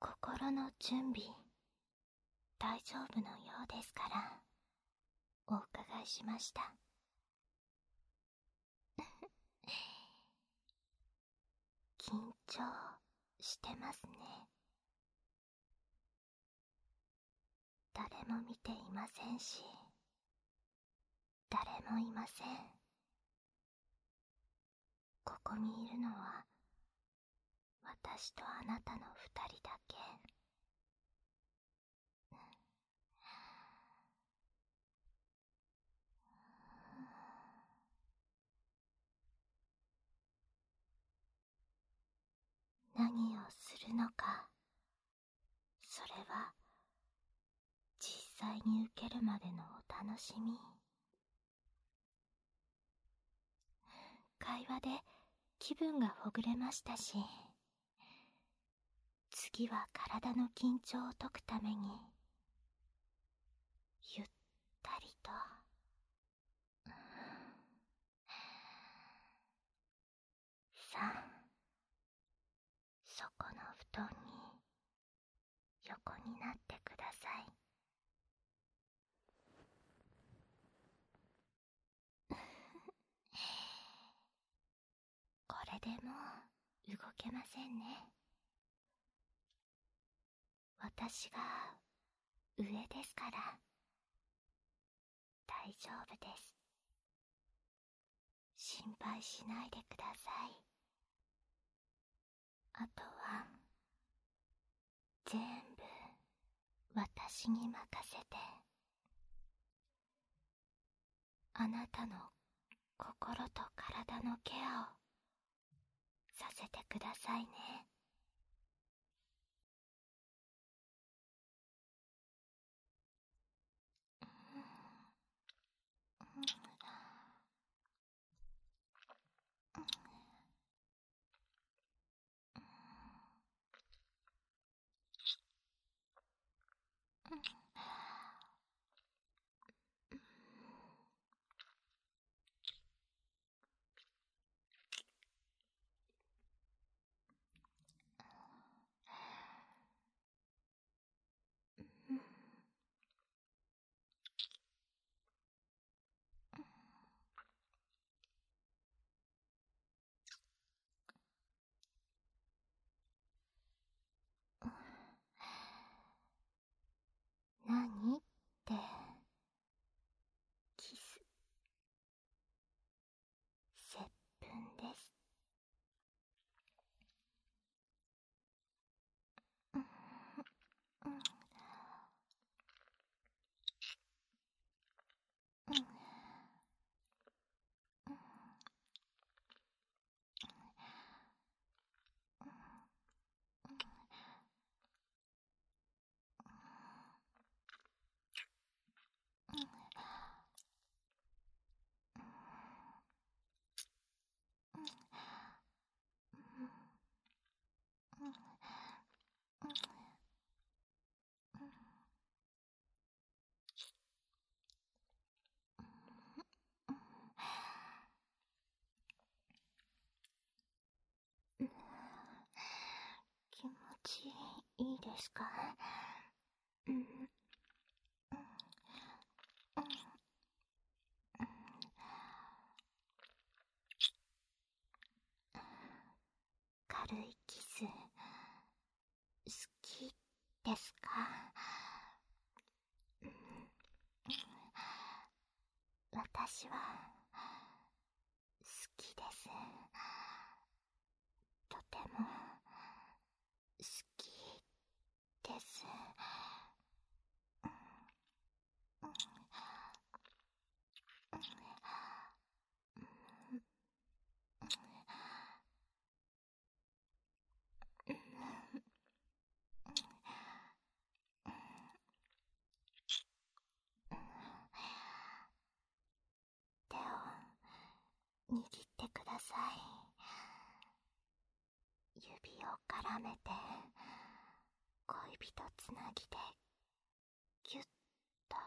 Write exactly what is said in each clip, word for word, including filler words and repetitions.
心の準備大丈夫のようですからお伺いしました。緊張してますね。誰も見ていませんし、誰もいません。ここにいるのは私とあなたの二人だけ。何をするのか、それは実際に受けるまでのお楽しみ。会話で気分がほぐれましたし、次は体の緊張を解くためにゆったりと。さあ、そこの布団に横になってください。これでもう動けませんね。私が上ですから大丈夫です。心配しないでください。あとは全部私に任せて、あなたの心と体のケアをさせてくださいね。何ってキス、接吻です。気持ちいいですか？うん、軽いキス好きですか？私は好きです。とても好きです。手を握ってください。指を絡めて恋人つなぎでギュッと。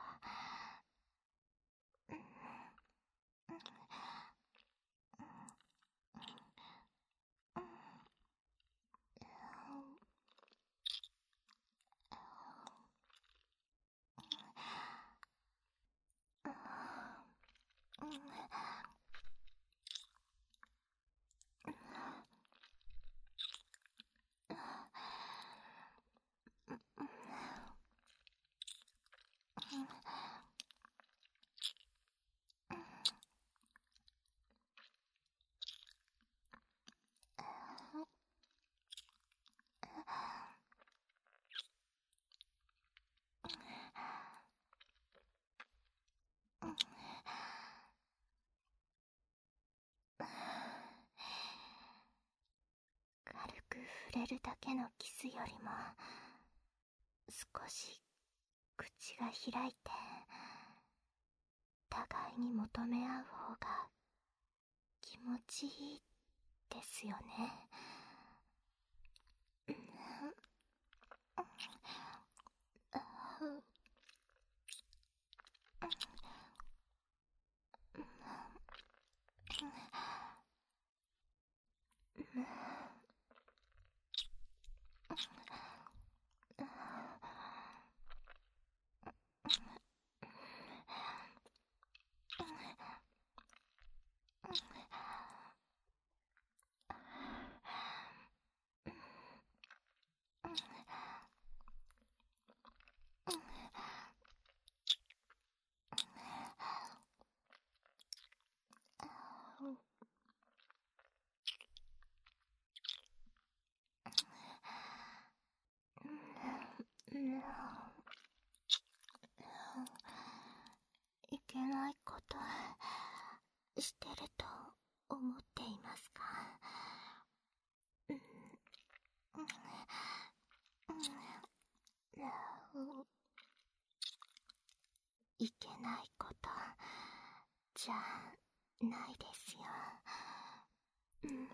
触れるだけのキスよりも少し口が開いて互いに求め合う方が気持ちいいですよね。いけないことしてると思っていますか？いけないことじゃないですよ。うん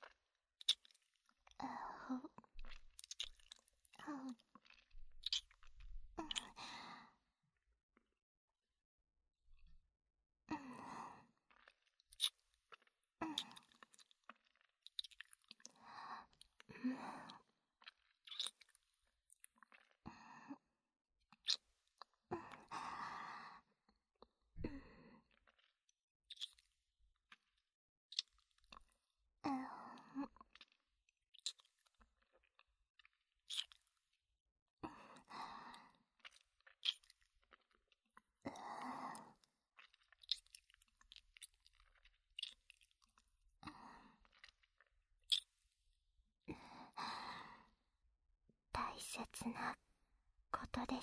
大切なことです。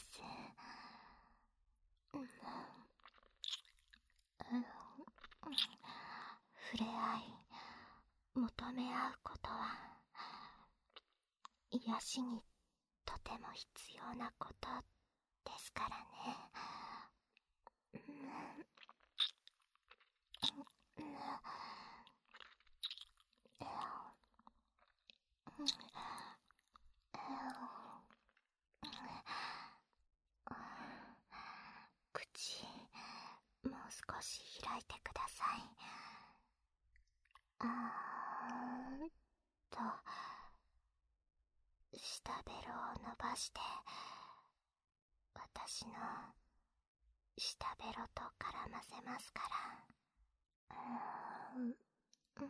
触れ合い、求め合うことは癒しにとても必要なことですからね。口、もう少し開いてください。あーっと舌ベロを伸ばして私の舌ベロと絡ませますから。うーん、うん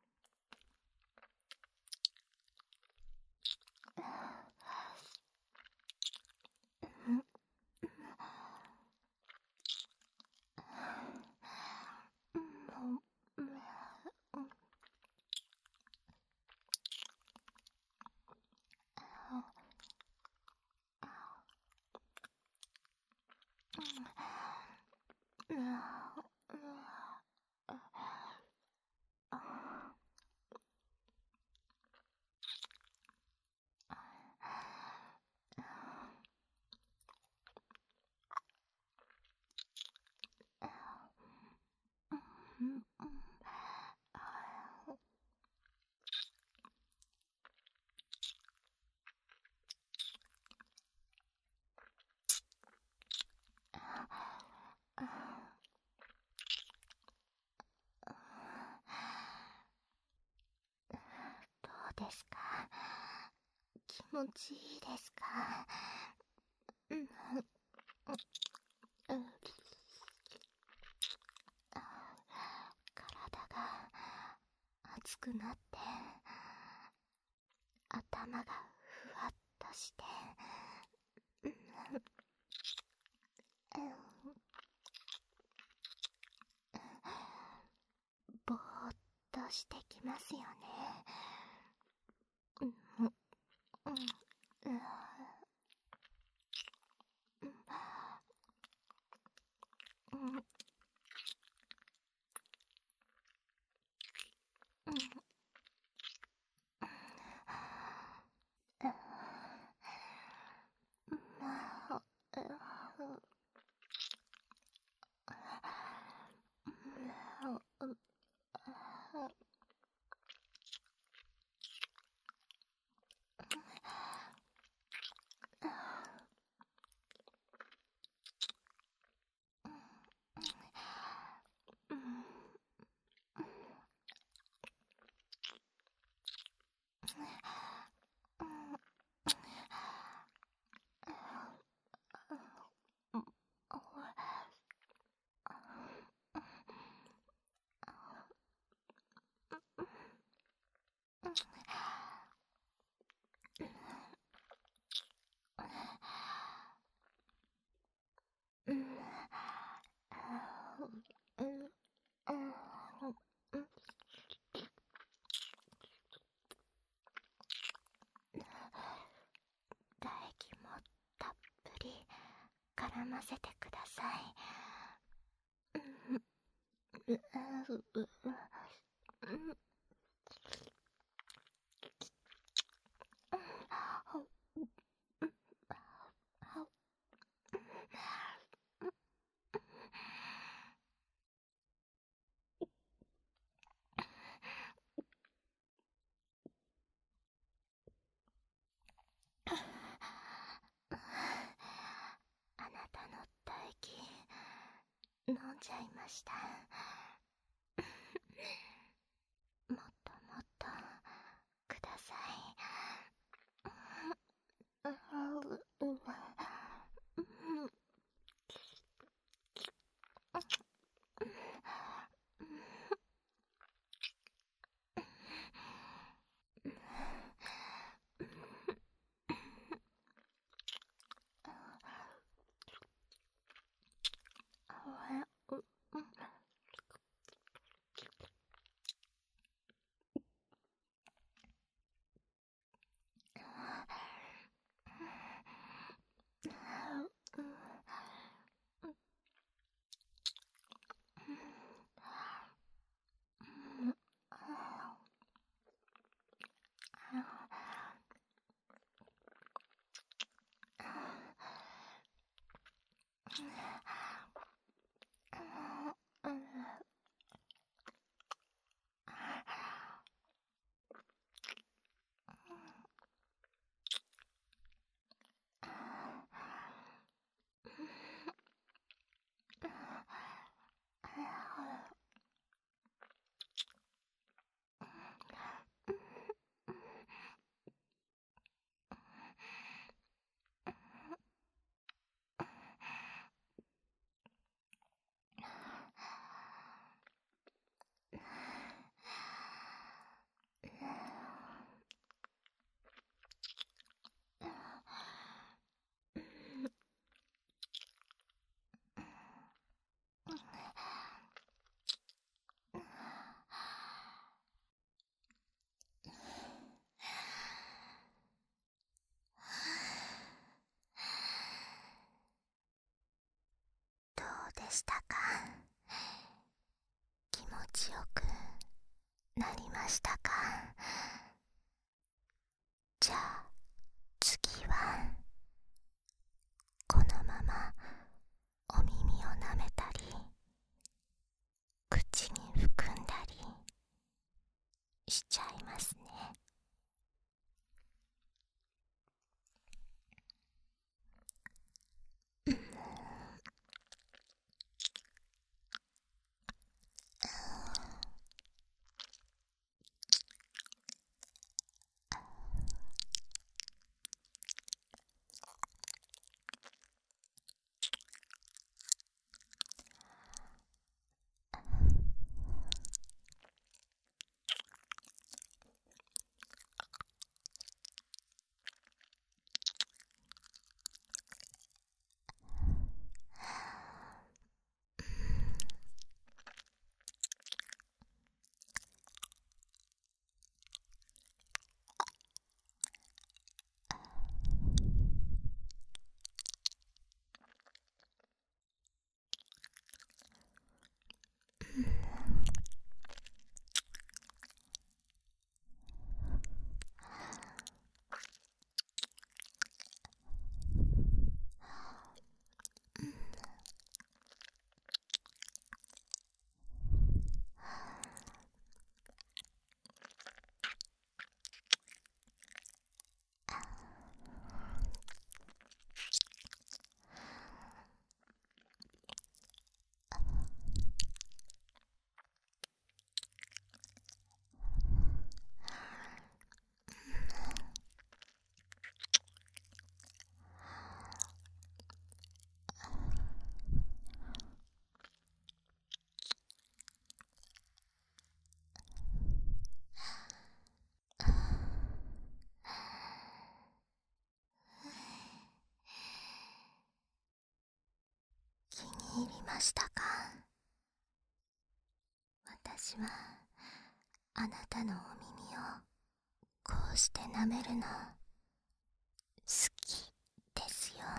どうですか？気持ちいいですか？うんうん体が熱くなって頭がふわっとしてぼーっとしてきますよね。うんうんうんうんあなたの唾液飲んじゃいました。もっともっとください。どうでしたか？気持ちよくなりましたか？じゃあ次はこのままお耳を舐めたり口に含んだりしちゃいますね。気に入りましたか？私はあなたのお耳をこうして舐めるの好きですよ。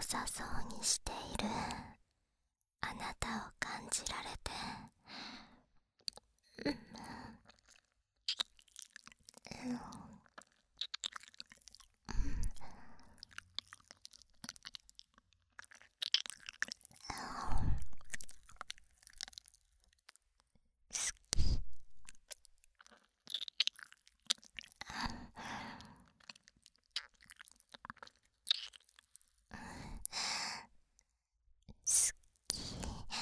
さそうにしているあなたを感じられて、うんうん、好き。好き。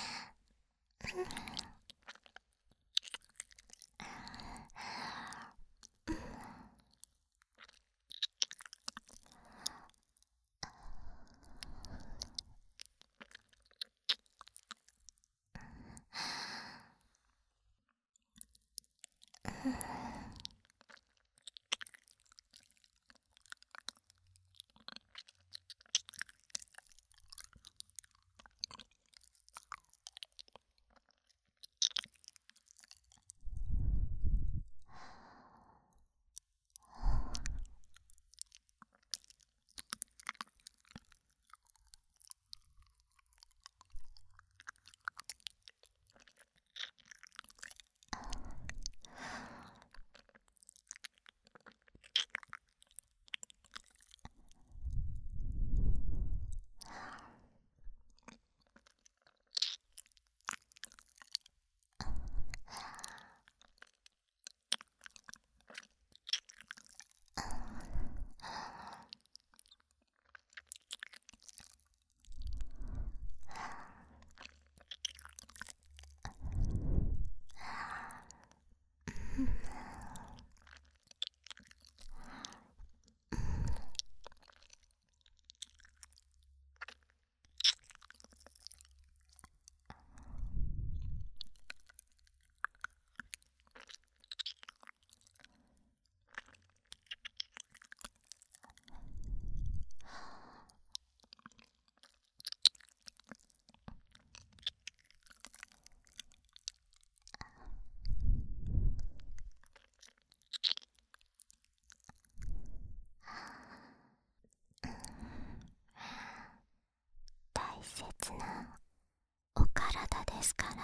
大切なお体ですから、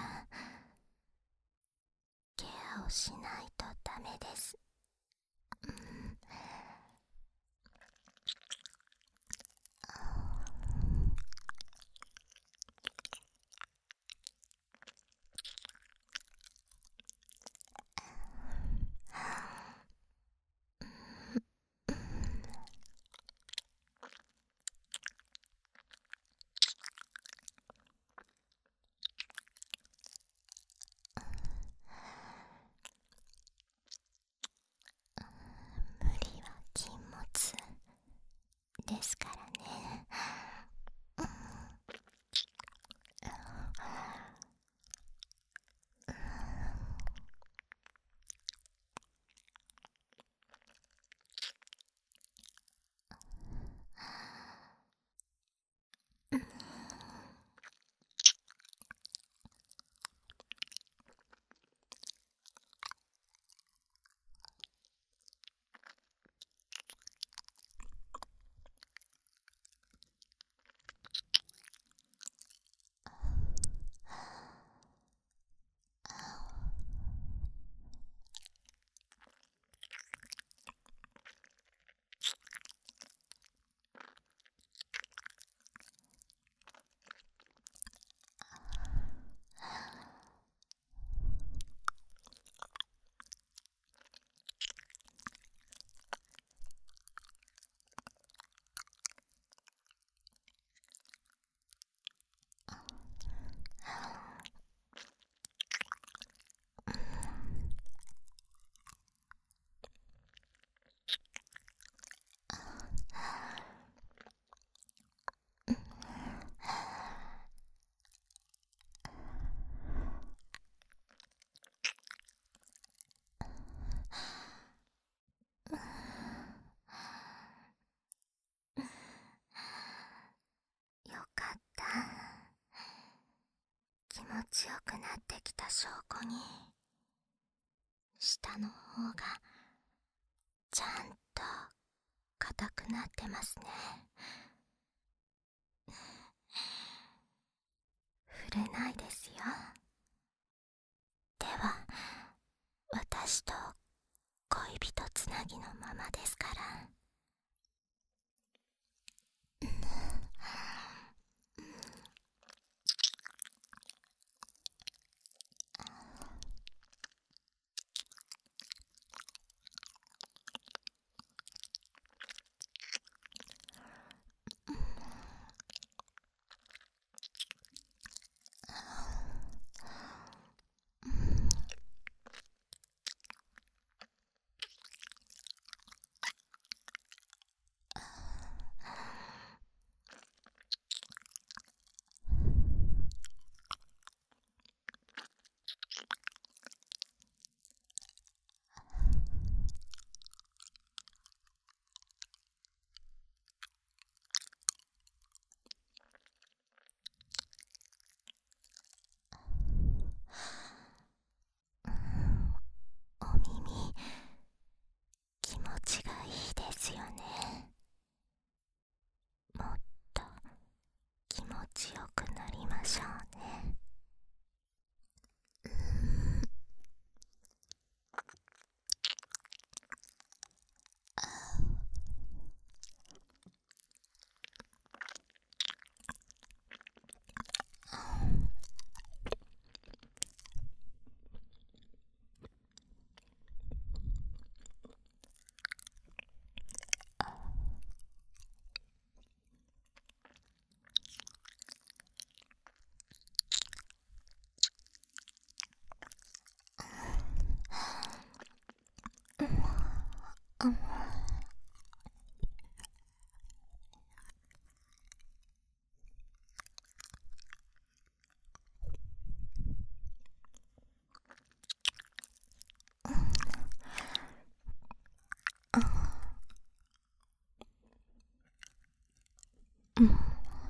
ケアをしないとダメです。うん、無理は禁物ですからね。よかった。気持ちよくなってきた証拠に、下の方がちゃんと硬くなってますね。 れないですよ。では私と恋人つなぎのままですから。お耳、気持ちがいいですよね。もっと気持ちよくなりましょうね。うん。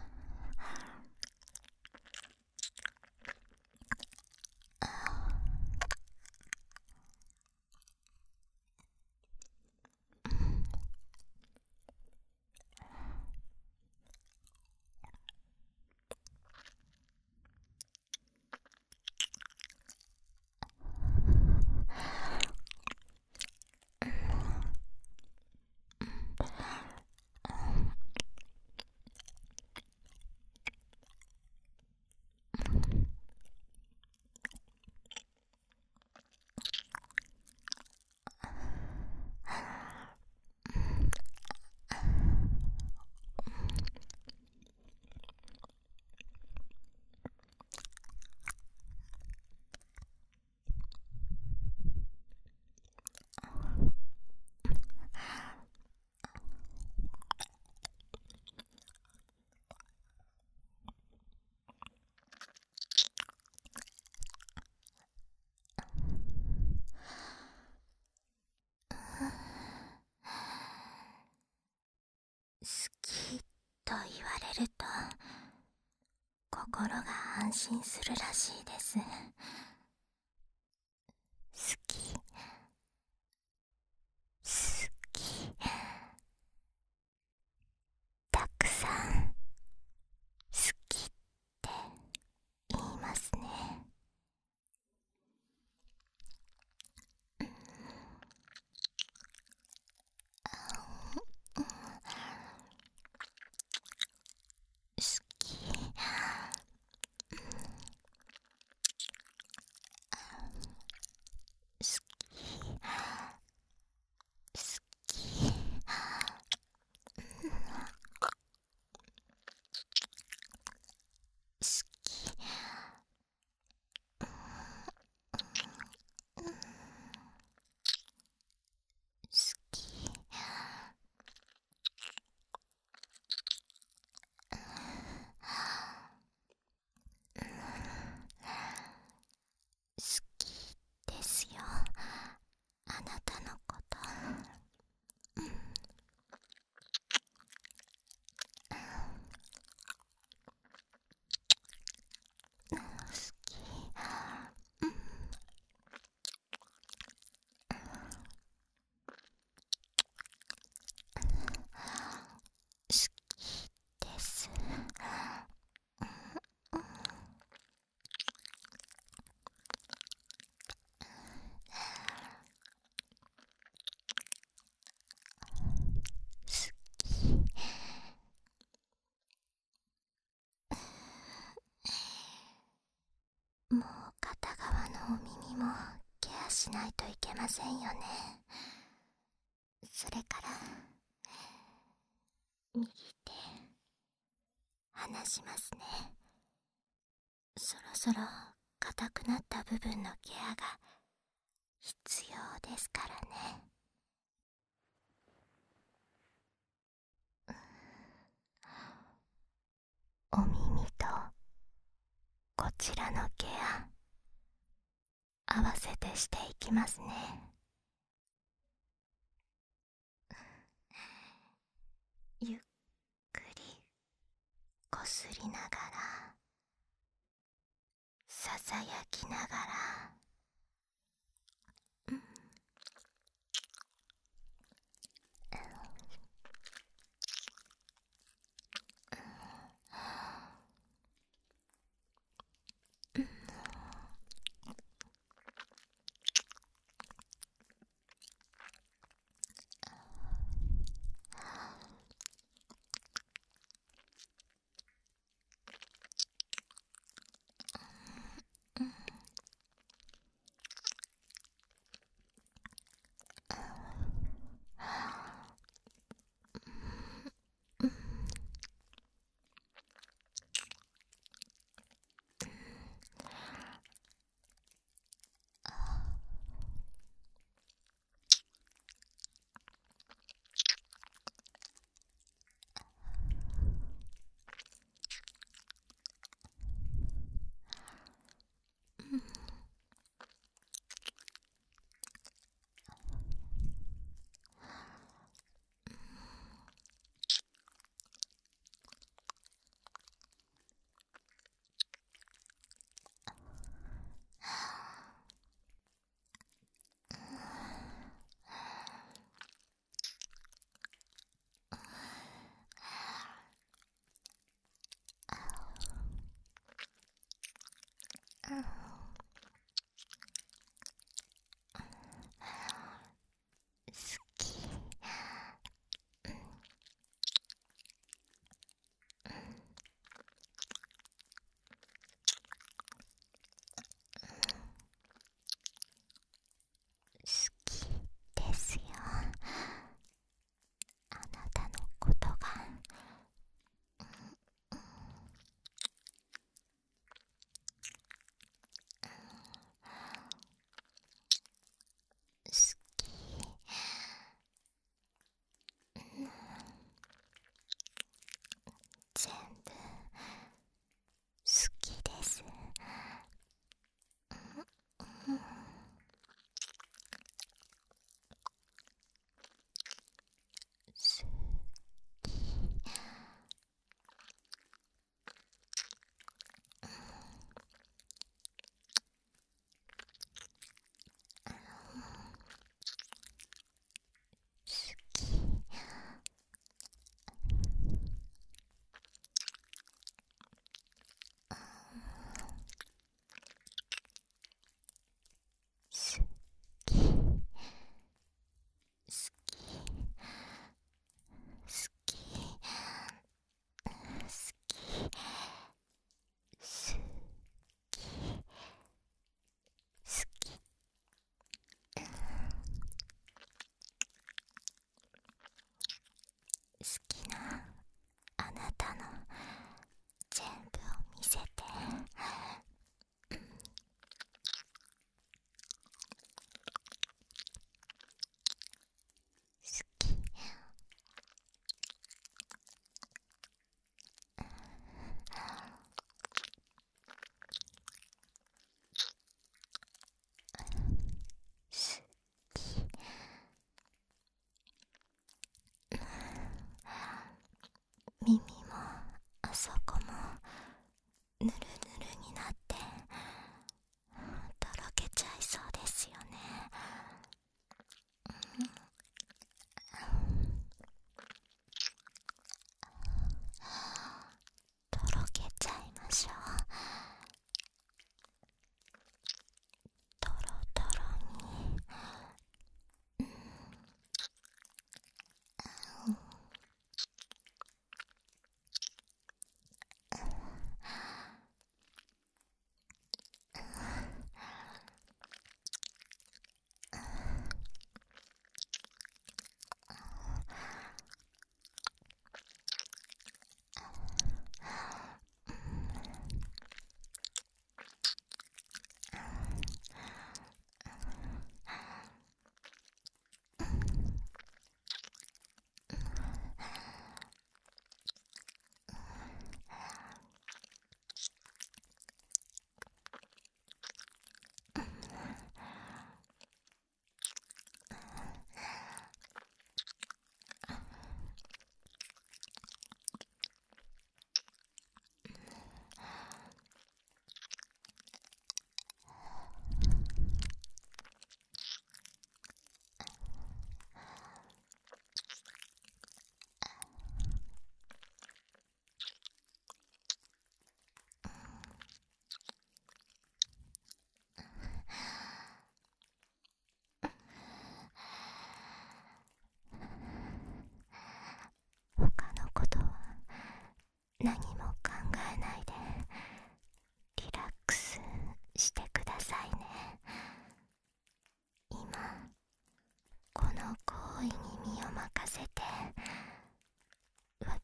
好きと言われると心が安心するらしいです。好き、好き、たくさん好きって言いますね。好き。 それから握って離しますね。そろそろ硬くなった部分のケアが必要ですからね。お耳とこちらのケア合わせてしていきますね。ゆっくりこすりながら、ささやきながら、うん、好き。好きですよ。あなたのことが。好き。全部好きです。好き。好き。好き。好き。好き。好き。好き。好きなあなたの全部を見せて。好き。好き。耳もあそこもぬるぬるになってとろけちゃいそうですよね。とろけちゃいましょう。とろとろに。うん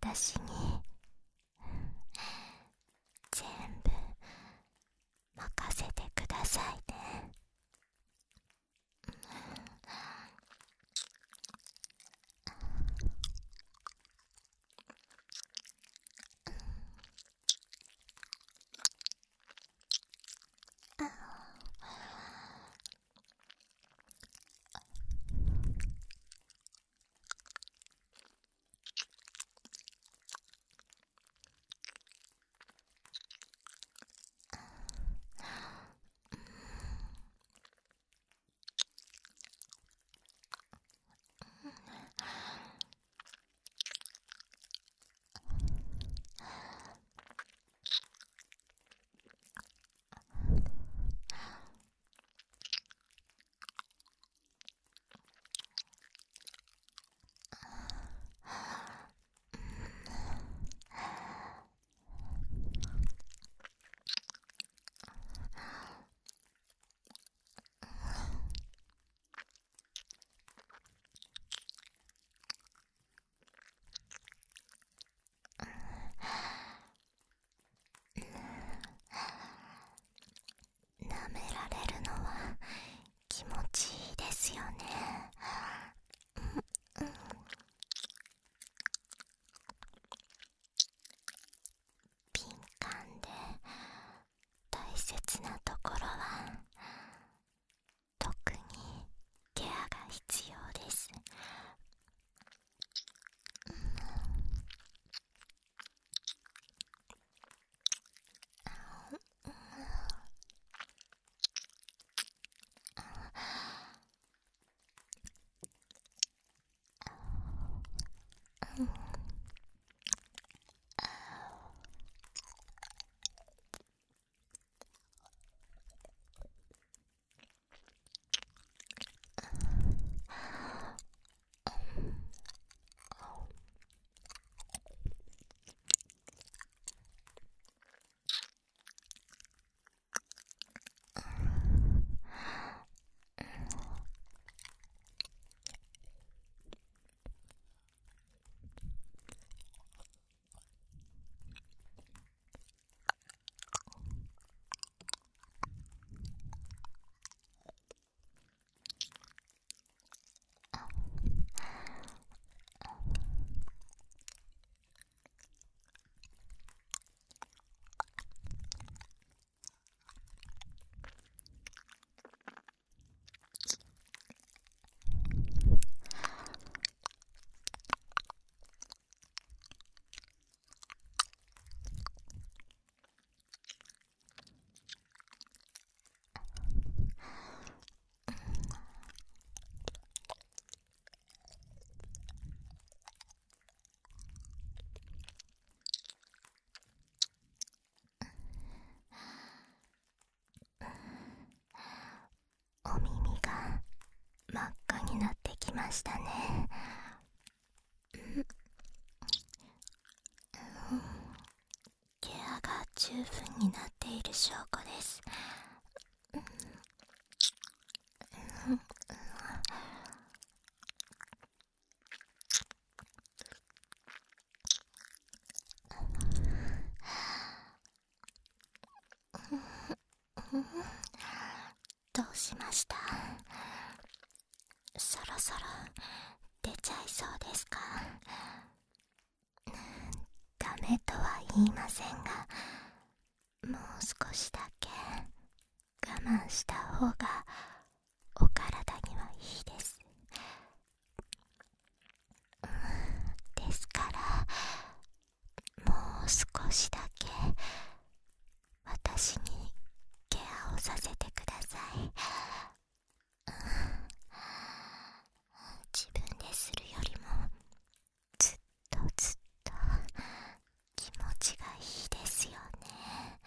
私に全部任せてくださいね。舐められるのは気持ちいいですよね。敏感で大切なところは特にケアが必要です。お耳が真っ赤になってきましたね。ケアが十分になっている証拠です。どうしました？そろそろ出ちゃいそうですか？ダメとは言いませんが、もう少しだけ我慢した方がお体にはいいです。ですからもう少しだけ私にケアをさせてください。自分でするよりもずっとずっと気持ちがいいですよね。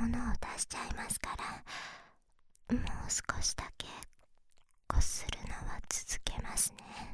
ものを出しちゃいますから、もう少しだけこするのは続けますね。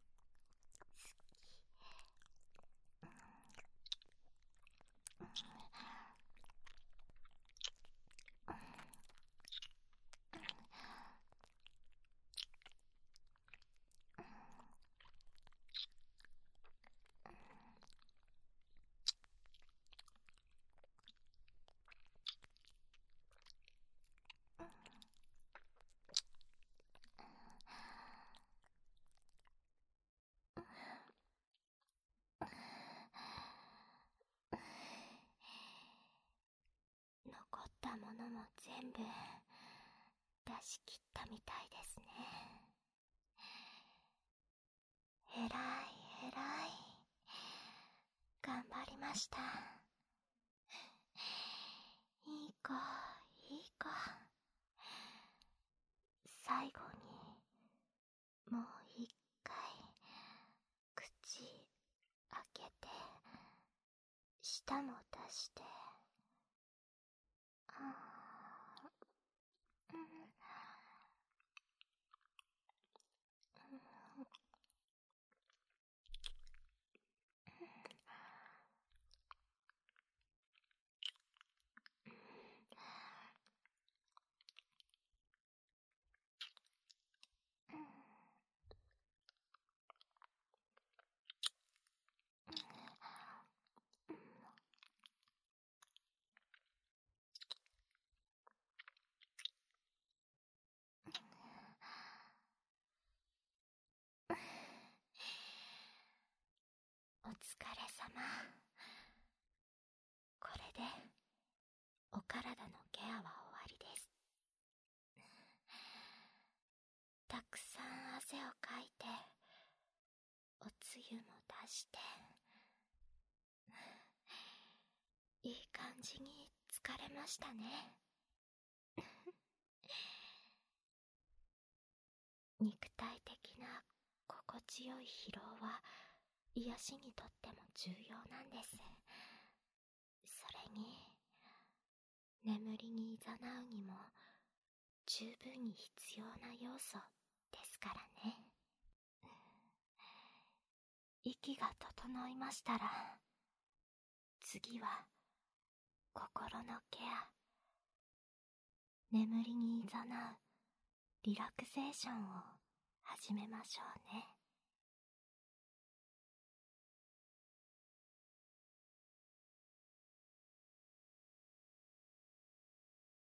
残ったものも全部出し切ったみたいですね。えらいえらい、頑張りました。いい子いい子、最後にもう一回口開けて舌も出して、あー、うん、お疲れ様。これでお体のケアは終わりです。たくさん汗をかいておつゆも出していい感じに疲れましたね。肉体的な心地よい疲労は癒しにとっても重要なんです。それに眠りに誘うにも十分に必要な要素ですからね。息が整いましたら、次は心のケア、眠りに誘うリラクゼーションを始めましょうね。